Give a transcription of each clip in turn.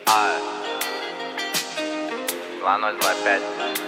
2025.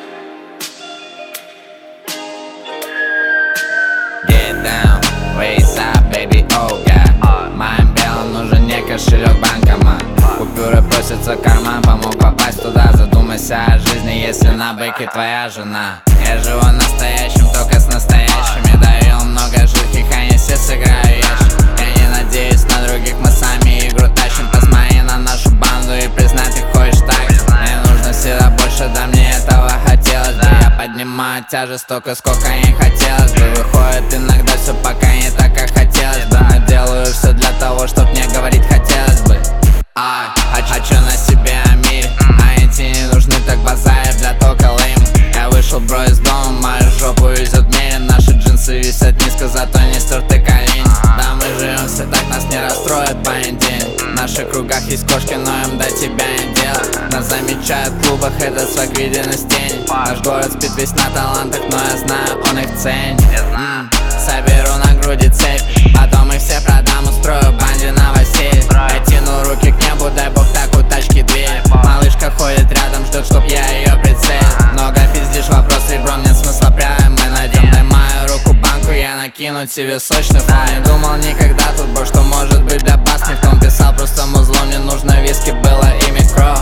Get down, raise up, baby, oh god. Моим белым нужен не кошелек, банкомат. Купюры просятся в карман, помог попасть туда. Задумайся о жизни, если на бэке твоя жена. Я живу настоящим, только с настоящими. Даю много жидких, они все сыграю ящик. Я не надеюсь на других, мы сами игру тащим. Посмотри на нашу банду и признай, ты хочешь так. Мне нужно всегда больше, да мне этого хотелось бы. Я поднимаю тяжесть столько, сколько не хотелось бы. Выходит иногда все пока не так, как хотелось бы. Но делаю все для того, чтоб мне говорить хотелось бы. Хочу на себе о мире, а эти не нужны, так базарят для тока лейм. Я вышел, бро, из дома, мою жопу везет мерин. Наши джинсы висят низко, зато не стерты колени. Да, мы живем все так, нас не расстроит понедельник. В наших кругах есть кошки, но им до тебя не дело. Нас замечают в клубах, это свак виден из тени. Наш город спит весь на талантах, но я знаю, он их ценит. Соберу на груди цепь, потом их все продам, устрою банде новостей. Я тяну руки к небу, дай бог так у тачки дверь. Малышка ходит рядом, ждет, чтоб я ее прицелил. Много пиздишь, вопросы, бро, нет смысла прям мы найдем. Дай мою руку банку, я накину тебе сочный фон. Не думал никогда тут, бро, что может быть для бас. Не в том писал, просто музло, мне нужно виски, было и микро.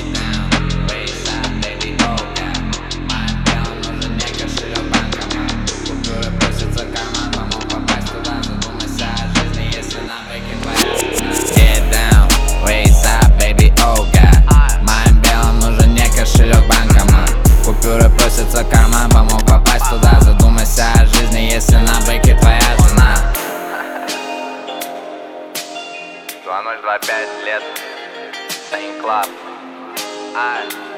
Купюры просятся в карман, помог попасть туда. Задумайся о жизни, если на бэке твоя жена. 2025 лет. Staying Club.